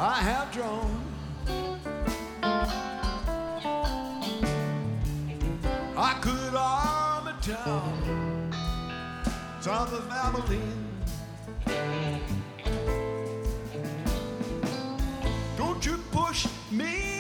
I have drawn. I could arm a town south of Abilene. Don't you push me